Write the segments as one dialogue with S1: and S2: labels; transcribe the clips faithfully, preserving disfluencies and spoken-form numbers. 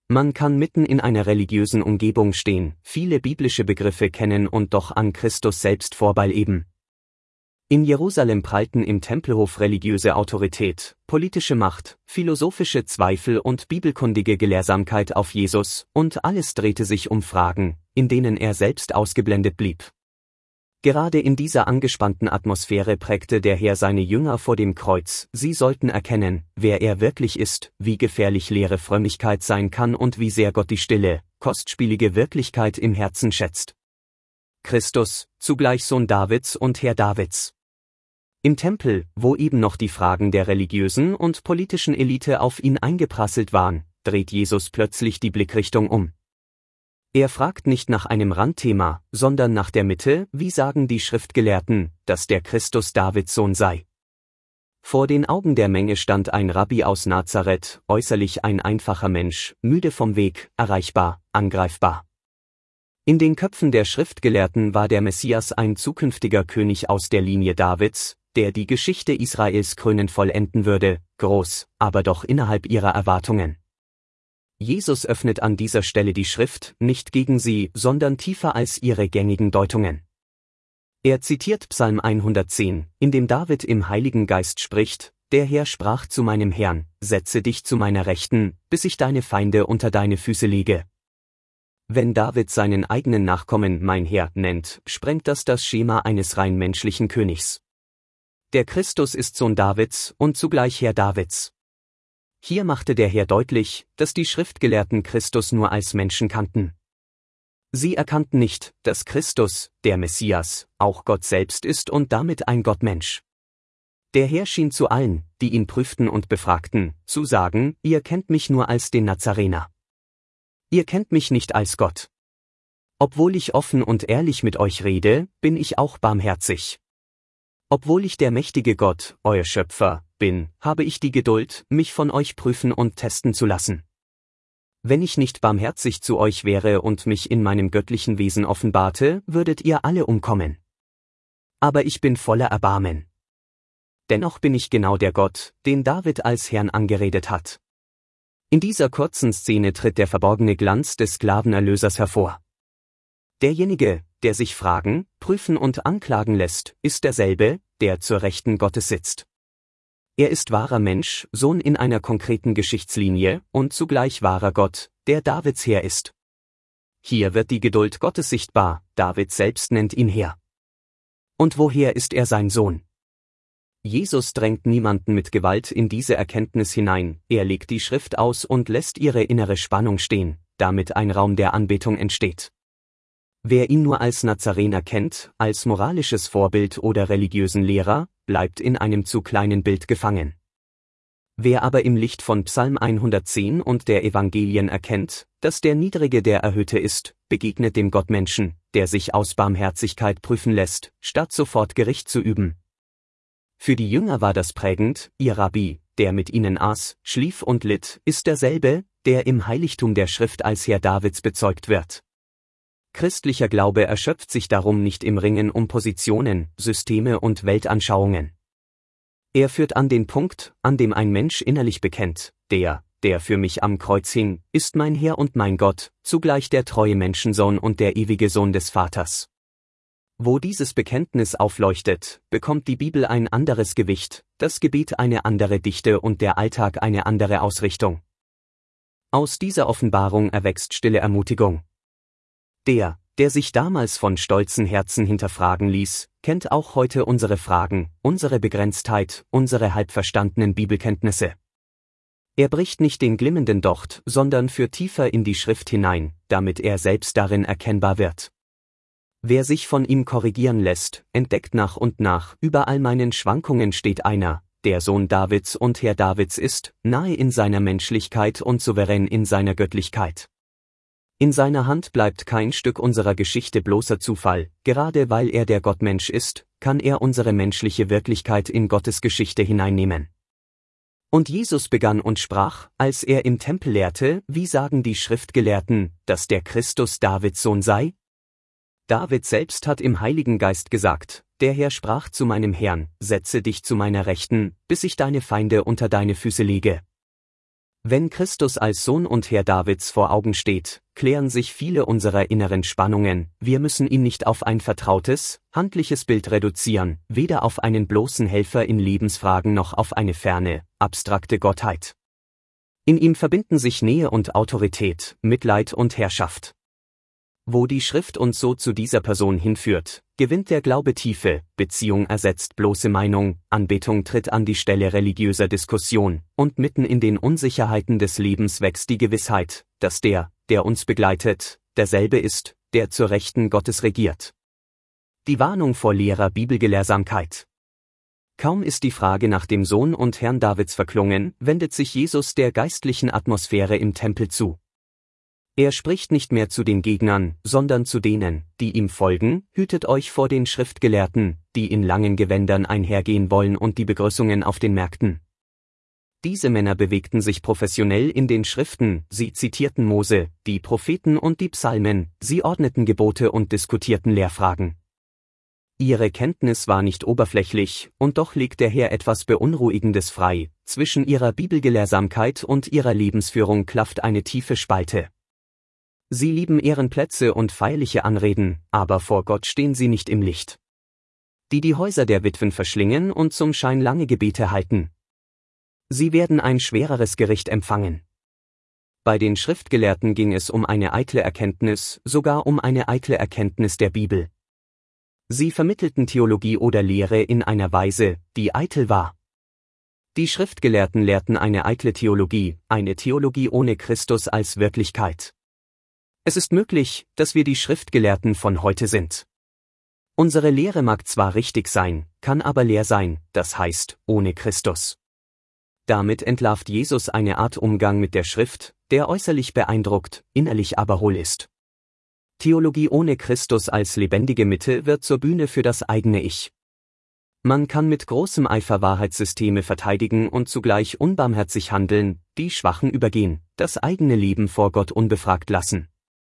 S1: Man kann mitten in einer religiösen Umgebung stehen, viele biblische Begriffe kennen und doch an Christus selbst vorbeileben. In Jerusalem prallten im Tempelhof religiöse Autorität, politische Macht, philosophische Zweifel und bibelkundige Gelehrsamkeit auf Jesus, und alles drehte sich um Fragen, in denen er selbst ausgeblendet blieb. Gerade in dieser angespannten Atmosphäre prägte der Herr seine Jünger vor dem Kreuz, sie sollten erkennen, wer er wirklich ist, wie gefährlich leere Frömmigkeit sein kann und wie sehr Gott die stille, kostspielige Wirklichkeit im Herzen schätzt. Christus, zugleich Sohn Davids und Herr Davids. Im Tempel, wo eben noch die Fragen der religiösen und politischen Elite auf ihn eingeprasselt waren, dreht Jesus plötzlich die Blickrichtung um. Er fragt nicht nach einem Randthema, sondern nach der Mitte, wie sagen die Schriftgelehrten, dass der Christus Davids Sohn sei. Vor den Augen der Menge stand ein Rabbi aus Nazareth, äußerlich ein einfacher Mensch, müde vom Weg, erreichbar, angreifbar. In den Köpfen der Schriftgelehrten war der Messias ein zukünftiger König aus der Linie Davids, der die Geschichte Israels krönend vollenden würde, groß, aber doch innerhalb ihrer Erwartungen. Jesus öffnet an dieser Stelle die Schrift, nicht gegen sie, sondern tiefer als ihre gängigen Deutungen. Er zitiert Psalm hundertzehn, in dem David im Heiligen Geist spricht: Der Herr sprach zu meinem Herrn, setze dich zu meiner Rechten, bis ich deine Feinde unter deine Füße lege. Wenn David seinen eigenen Nachkommen mein Herr nennt, sprengt das das Schema eines rein menschlichen Königs. Der Christus ist Sohn Davids und zugleich Herr Davids. Hier machte der Herr deutlich, dass die Schriftgelehrten Christus nur als Menschen kannten. Sie erkannten nicht, dass Christus, der Messias, auch Gott selbst ist und damit ein Gottmensch. Der Herr schien zu allen, die ihn prüften und befragten, zu sagen: Ihr kennt mich nur als den Nazarener. Ihr kennt mich nicht als Gott. Obwohl ich offen und ehrlich mit euch rede, bin ich auch barmherzig. Obwohl ich der mächtige Gott, euer Schöpfer, bin, habe ich die Geduld, mich von euch prüfen und testen zu lassen. Wenn ich nicht barmherzig zu euch wäre und mich in meinem göttlichen Wesen offenbarte, würdet ihr alle umkommen. Aber ich bin voller Erbarmen. Dennoch bin ich genau der Gott, den David als Herrn angeredet hat. In dieser kurzen Szene tritt der verborgene Glanz des Sklavenerlösers hervor. Derjenige, der sich fragen, prüfen und anklagen lässt, ist derselbe, der zur Rechten Gottes sitzt. Er ist wahrer Mensch, Sohn in einer konkreten Geschichtslinie, und zugleich wahrer Gott, der Davids Herr ist. Hier wird die Geduld Gottes sichtbar, David selbst nennt ihn Herr. Und woher ist er sein Sohn? Jesus drängt niemanden mit Gewalt in diese Erkenntnis hinein, er legt die Schrift aus und lässt ihre innere Spannung stehen, damit ein Raum der Anbetung entsteht. Wer ihn nur als Nazarener kennt, als moralisches Vorbild oder religiösen Lehrer, bleibt in einem zu kleinen Bild gefangen. Wer aber im Licht von Psalm hundertzehn und der Evangelien erkennt, dass der Niedrige der Erhöhte ist, begegnet dem Gottmenschen, der sich aus Barmherzigkeit prüfen lässt, statt sofort Gericht zu üben. Für die Jünger war das prägend: Ihr Rabbi, der mit ihnen aß, schlief und litt, ist derselbe, der im Heiligtum der Schrift als Herr Davids bezeugt wird. Christlicher Glaube erschöpft sich darum nicht im Ringen um Positionen, Systeme und Weltanschauungen. Er führt an den Punkt, an dem ein Mensch innerlich bekennt: Der, der für mich am Kreuz hing, ist mein Herr und mein Gott, zugleich der treue Menschensohn und der ewige Sohn des Vaters. Wo dieses Bekenntnis aufleuchtet, bekommt die Bibel ein anderes Gewicht, das Gebet eine andere Dichte und der Alltag eine andere Ausrichtung. Aus dieser Offenbarung erwächst stille Ermutigung. Der, der sich damals von stolzen Herzen hinterfragen ließ, kennt auch heute unsere Fragen, unsere Begrenztheit, unsere halbverstandenen Bibelkenntnisse. Er bricht nicht den glimmenden Docht, sondern führt tiefer in die Schrift hinein, damit er selbst darin erkennbar wird. Wer sich von ihm korrigieren lässt, entdeckt nach und nach: Über all meinen Schwankungen steht einer, der Sohn Davids und Herr Davids ist, nahe in seiner Menschlichkeit und souverän in seiner Göttlichkeit. In seiner Hand bleibt kein Stück unserer Geschichte bloßer Zufall, gerade weil er der Gottmensch ist, kann er unsere menschliche Wirklichkeit in Gottes Geschichte hineinnehmen. Und Jesus begann und sprach, als er im Tempel lehrte: Wie sagen die Schriftgelehrten, dass der Christus Davids Sohn sei? David selbst hat im Heiligen Geist gesagt: Der Herr sprach zu meinem Herrn, setze dich zu meiner Rechten, bis ich deine Feinde unter deine Füße lege. Wenn Christus als Sohn und Herr Davids vor Augen steht, klären sich viele unserer inneren Spannungen, wir müssen ihn nicht auf ein vertrautes, handliches Bild reduzieren, weder auf einen bloßen Helfer in Lebensfragen noch auf eine ferne, abstrakte Gottheit. In ihm verbinden sich Nähe und Autorität, Mitleid und Herrschaft. Wo die Schrift uns so zu dieser Person hinführt, gewinnt der Glaube Tiefe, Beziehung ersetzt bloße Meinung, Anbetung tritt an die Stelle religiöser Diskussion, und mitten in den Unsicherheiten des Lebens wächst die Gewissheit, dass der, der uns begleitet, derselbe ist, der zur Rechten Gottes regiert. Die Warnung vor leerer Bibelgelehrsamkeit. Kaum ist die Frage nach dem Sohn und Herrn Davids verklungen, wendet sich Jesus der geistlichen Atmosphäre im Tempel zu. Er spricht nicht mehr zu den Gegnern, sondern zu denen, die ihm folgen, hütet euch vor den Schriftgelehrten, die in langen Gewändern einhergehen wollen und die Begrüßungen auf den Märkten. Diese Männer bewegten sich professionell in den Schriften, sie zitierten Mose, die Propheten und die Psalmen, sie ordneten Gebote und diskutierten Lehrfragen. Ihre Kenntnis war nicht oberflächlich, und doch legt der Herr etwas Beunruhigendes frei, zwischen ihrer Bibelgelehrsamkeit und ihrer Lebensführung klafft eine tiefe Spalte. Sie lieben Ehrenplätze und feierliche Anreden, aber vor Gott stehen sie nicht im Licht. Die die Häuser der Witwen verschlingen und zum Schein lange Gebete halten. Sie werden ein schwereres Gericht empfangen. Bei den Schriftgelehrten ging es um eine eitle Erkenntnis, sogar um eine eitle Erkenntnis der Bibel. Sie vermittelten Theologie oder Lehre in einer Weise, die eitel war. Die Schriftgelehrten lehrten eine eitle Theologie, eine Theologie ohne Christus als Wirklichkeit. Es ist möglich, dass wir die Schriftgelehrten von heute sind. Unsere Lehre mag zwar richtig sein, kann aber leer sein, das heißt, ohne Christus. Damit entlarvt Jesus eine Art Umgang mit der Schrift, der äußerlich beeindruckt, innerlich aber hohl ist. Theologie ohne Christus als lebendige Mitte wird zur Bühne für das eigene Ich. Man kann mit großem Eifer Wahrheitssysteme verteidigen und zugleich unbarmherzig handeln, die Schwachen übergehen, das eigene Leben vor Gott unbefragt lassen.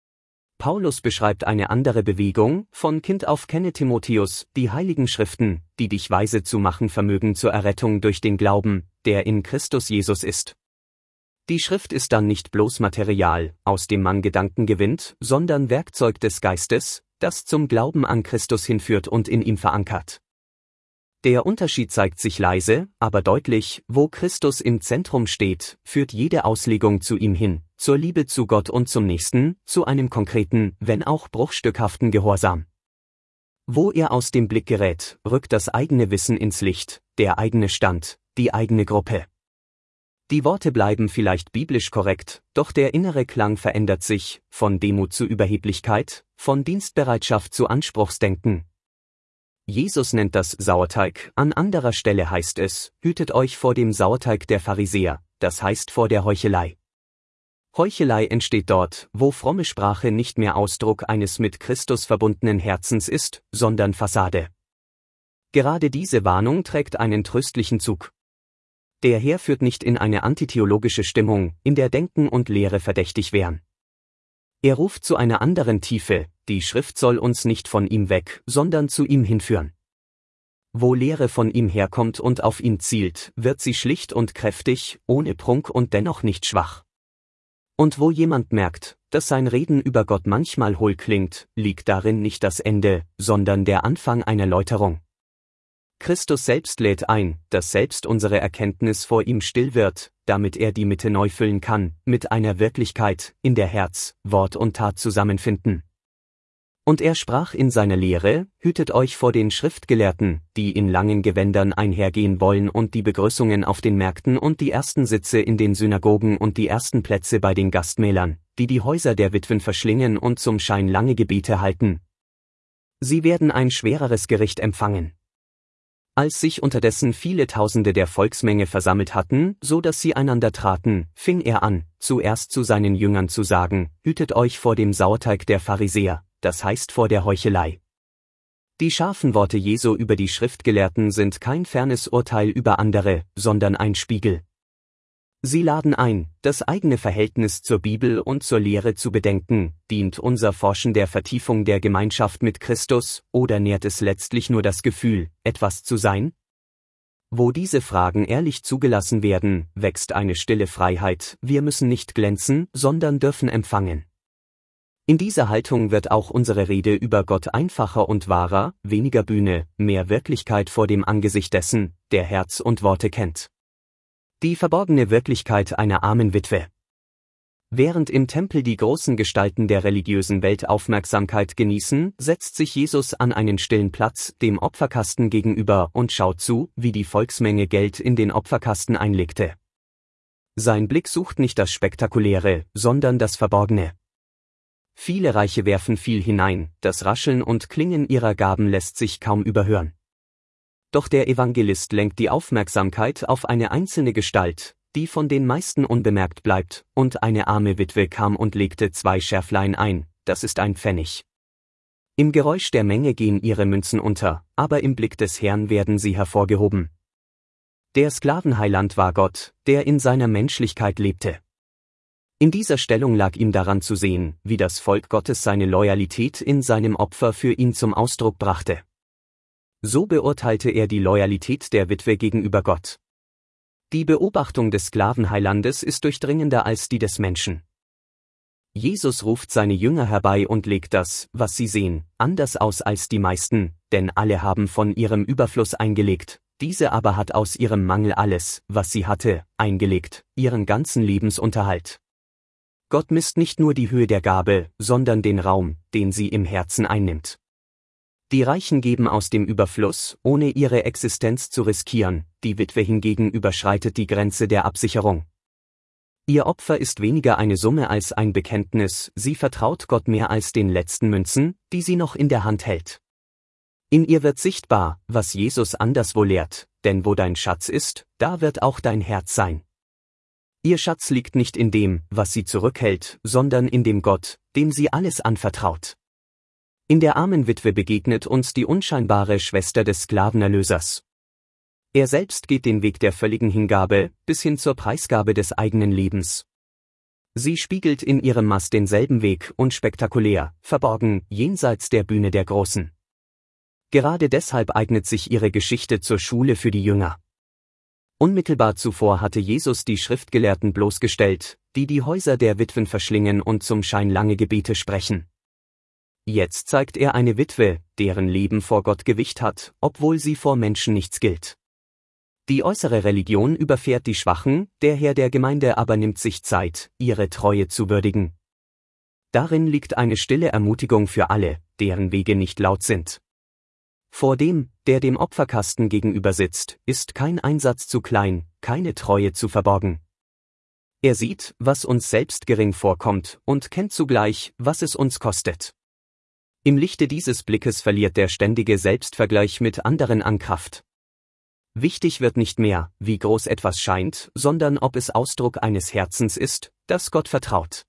S1: Paulus beschreibt eine andere Bewegung, von Kind auf kenne Timotheus, die heiligen Schriften, die dich weise zu machen vermögen zur Errettung durch den Glauben, der in Christus Jesus ist. Die Schrift ist dann nicht bloß Material, aus dem man Gedanken gewinnt, sondern Werkzeug des Geistes, das zum Glauben an Christus hinführt und in ihm verankert. Der Unterschied zeigt sich leise, aber deutlich, wo Christus im Zentrum steht, führt jede Auslegung zu ihm hin, zur Liebe zu Gott und zum Nächsten, zu einem konkreten, wenn auch bruchstückhaften Gehorsam. Wo er aus dem Blick gerät, rückt das eigene Wissen ins Licht, der eigene Stand, die eigene Gruppe. Die Worte bleiben vielleicht biblisch korrekt, doch der innere Klang verändert sich, von Demut zu Überheblichkeit, von Dienstbereitschaft zu Anspruchsdenken. Jesus nennt das Sauerteig, an anderer Stelle heißt es, hütet euch vor dem Sauerteig der Pharisäer, das heißt vor der Heuchelei. Heuchelei entsteht dort, wo fromme Sprache nicht mehr Ausdruck eines mit Christus verbundenen Herzens ist, sondern Fassade. Gerade diese Warnung trägt einen tröstlichen Zug. Der Herr führt nicht in eine antitheologische Stimmung, in der Denken und Lehre verdächtig wären. Er ruft zu einer anderen Tiefe, die Schrift soll uns nicht von ihm weg, sondern zu ihm hinführen. Wo Lehre von ihm herkommt und auf ihn zielt, wird sie schlicht und kräftig, ohne Prunk und dennoch nicht schwach. Und wo jemand merkt, dass sein Reden über Gott manchmal hohl klingt, liegt darin nicht das Ende, sondern der Anfang einer Läuterung. Christus selbst lädt ein, dass selbst unsere Erkenntnis vor ihm still wird, damit er die Mitte neu füllen kann, mit einer Wirklichkeit, in der Herz, Wort und Tat zusammenfinden. Und er sprach in seiner Lehre, hütet euch vor den Schriftgelehrten, die in langen Gewändern einhergehen wollen und die Begrüßungen auf den Märkten und die ersten Sitze in den Synagogen und die ersten Plätze bei den Gastmählern, die die Häuser der Witwen verschlingen und zum Schein lange Gebete halten. Sie werden ein schwereres Gericht empfangen. Als sich unterdessen viele Tausende der Volksmenge versammelt hatten, so dass sie einander traten, fing er an, zuerst zu seinen Jüngern zu sagen, hütet euch vor dem Sauerteig der Pharisäer, das heißt vor der Heuchelei. Die scharfen Worte Jesu über die Schriftgelehrten sind kein fernes Urteil über andere, sondern ein Spiegel. Sie laden ein, das eigene Verhältnis zur Bibel und zur Lehre zu bedenken, dient unser Forschen der Vertiefung der Gemeinschaft mit Christus, oder nährt es letztlich nur das Gefühl, etwas zu sein? Wo diese Fragen ehrlich zugelassen werden, wächst eine stille Freiheit, wir müssen nicht glänzen, sondern dürfen empfangen. In dieser Haltung wird auch unsere Rede über Gott einfacher und wahrer, weniger Bühne, mehr Wirklichkeit vor dem Angesicht dessen, der Herz und Worte kennt. Die verborgene Wirklichkeit einer armen Witwe. Während im Tempel die großen Gestalten der religiösen Welt Aufmerksamkeit genießen, setzt sich Jesus an einen stillen Platz, dem Opferkasten gegenüber, und schaut zu, wie die Volksmenge Geld in den Opferkasten einlegte. Sein Blick sucht nicht das Spektakuläre, sondern das Verborgene. Viele Reiche werfen viel hinein, das Rascheln und Klingen ihrer Gaben lässt sich kaum überhören. Doch der Evangelist lenkt die Aufmerksamkeit auf eine einzelne Gestalt, die von den meisten unbemerkt bleibt, und eine arme Witwe kam und legte zwei Scherflein ein, das ist ein Pfennig. Im Geräusch der Menge gehen ihre Münzen unter, aber im Blick des Herrn werden sie hervorgehoben. Der Sklavenheiland war Gott, der in seiner Menschlichkeit lebte. In dieser Stellung lag ihm daran zu sehen, wie das Volk Gottes seine Loyalität in seinem Opfer für ihn zum Ausdruck brachte. So beurteilte er die Loyalität der Witwe gegenüber Gott. Die Beobachtung des Sklavenheilandes ist durchdringender als die des Menschen. Jesus ruft seine Jünger herbei und legt das, was sie sehen, anders aus als die meisten, denn alle haben von ihrem Überfluss eingelegt, diese aber hat aus ihrem Mangel alles, was sie hatte, eingelegt, ihren ganzen Lebensunterhalt. Gott misst nicht nur die Höhe der Gabe, sondern den Raum, den sie im Herzen einnimmt. Die Reichen geben aus dem Überfluss, ohne ihre Existenz zu riskieren, die Witwe hingegen überschreitet die Grenze der Absicherung. Ihr Opfer ist weniger eine Summe als ein Bekenntnis, sie vertraut Gott mehr als den letzten Münzen, die sie noch in der Hand hält. In ihr wird sichtbar, was Jesus anderswo lehrt, denn wo dein Schatz ist, da wird auch dein Herz sein. Ihr Schatz liegt nicht in dem, was sie zurückhält, sondern in dem Gott, dem sie alles anvertraut. In der armen Witwe begegnet uns die unscheinbare Schwester des Sklavenerlösers. Er selbst geht den Weg der völligen Hingabe, bis hin zur Preisgabe des eigenen Lebens. Sie spiegelt in ihrem Maß denselben Weg, unspektakulär, verborgen, jenseits der Bühne der Großen. Gerade deshalb eignet sich ihre Geschichte zur Schule für die Jünger. Unmittelbar zuvor hatte Jesus die Schriftgelehrten bloßgestellt, die die Häuser der Witwen verschlingen und zum Schein lange Gebete sprechen. Jetzt zeigt er eine Witwe, deren Leben vor Gott Gewicht hat, obwohl sie vor Menschen nichts gilt. Die äußere Religion überfährt die Schwachen, der Herr der Gemeinde aber nimmt sich Zeit, ihre Treue zu würdigen. Darin liegt eine stille Ermutigung für alle, deren Wege nicht laut sind. Vor dem, der dem Opferkasten gegenüber sitzt, ist kein Einsatz zu klein, keine Treue zu verborgen. Er sieht, was uns selbst gering vorkommt, und kennt zugleich, was es uns kostet. Im Lichte dieses Blickes verliert der ständige Selbstvergleich mit anderen an Kraft. Wichtig wird nicht mehr, wie groß etwas scheint, sondern ob es Ausdruck eines Herzens ist, das Gott vertraut.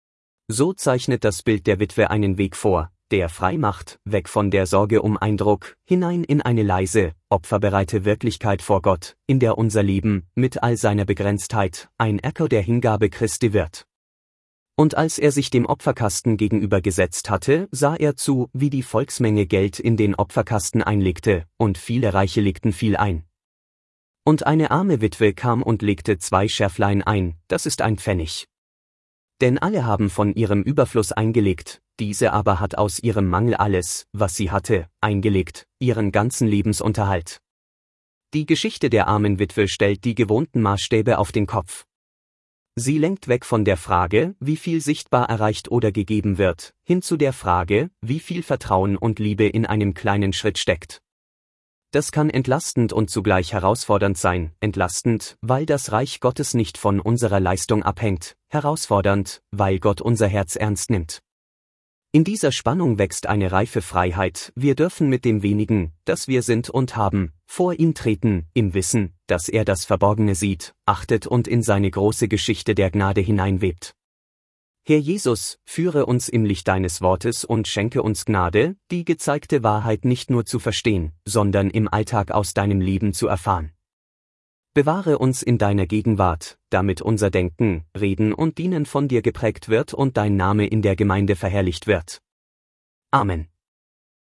S1: So zeichnet das Bild der Witwe einen Weg vor, der frei macht, weg von der Sorge um Eindruck, hinein in eine leise, opferbereite Wirklichkeit vor Gott, in der unser Leben, mit all seiner Begrenztheit, ein Echo der Hingabe Christi wird. Und als er sich dem Opferkasten gegenüber gesetzt hatte, sah er zu, wie die Volksmenge Geld in den Opferkasten einlegte, und viele Reiche legten viel ein. Und eine arme Witwe kam und legte zwei Scherflein ein, das ist ein Pfennig. Denn alle haben von ihrem Überfluss eingelegt, diese aber hat aus ihrem Mangel alles, was sie hatte, eingelegt, ihren ganzen Lebensunterhalt. Die Geschichte der armen Witwe stellt die gewohnten Maßstäbe auf den Kopf. Sie lenkt weg von der Frage, wie viel sichtbar erreicht oder gegeben wird, hin zu der Frage, wie viel Vertrauen und Liebe in einem kleinen Schritt steckt. Das kann entlastend und zugleich herausfordernd sein, entlastend, weil das Reich Gottes nicht von unserer Leistung abhängt, herausfordernd, weil Gott unser Herz ernst nimmt. In dieser Spannung wächst eine reife Freiheit, wir dürfen mit dem wenigen, das wir sind und haben, vor ihn treten, im Wissen, dass er das Verborgene sieht, achtet und in seine große Geschichte der Gnade hineinwebt. Herr Jesus, führe uns im Licht deines Wortes und schenke uns Gnade, die gezeigte Wahrheit nicht nur zu verstehen, sondern im Alltag aus deinem Leben zu erfahren. Bewahre uns in deiner Gegenwart, damit unser Denken, Reden und Dienen von dir geprägt wird und dein Name in der Gemeinde verherrlicht wird. Amen.